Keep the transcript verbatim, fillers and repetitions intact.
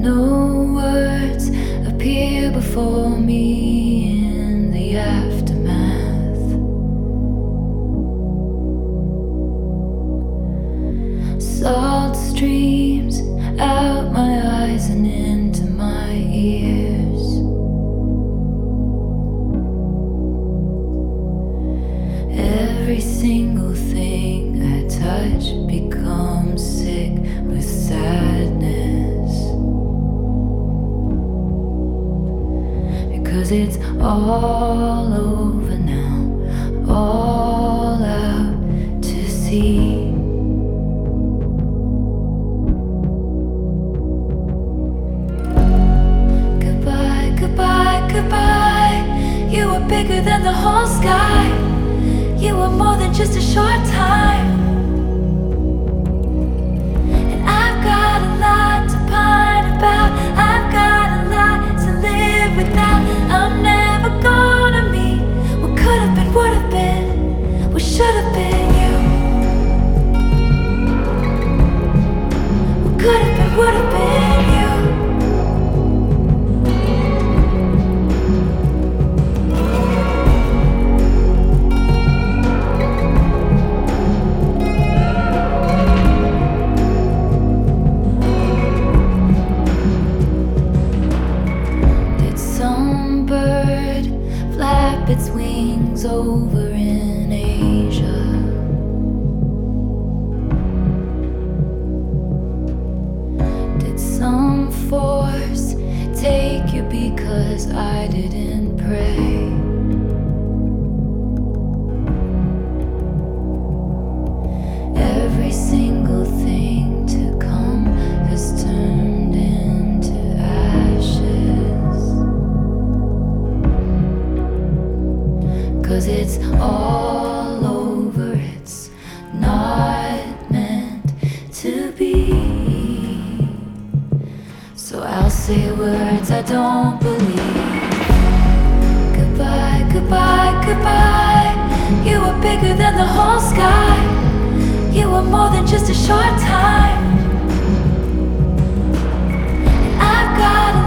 No words appear before me in the aftermath. Salt streams out my eyes and into my ears. Every single thing I touch becomes sick with sadness, because it's all over now, all out to sea. Goodbye, goodbye, goodbye. You were bigger than the whole sky. You were more than just a short time. And I've got a lot to pine about. I've got a lot to live without. I'm never gonna meet what could have been, would have been, what should have been you. What could have been, would have been you. Its wings over in Asia. Did some force take you because I didn't pray? Every single thing to come has turned into ashes, 'cause it's all over, it's not meant to be. So I'll say words I don't believe. Goodbye, goodbye, goodbye. You were bigger than the whole sky. You were more than just a short time. And I've got a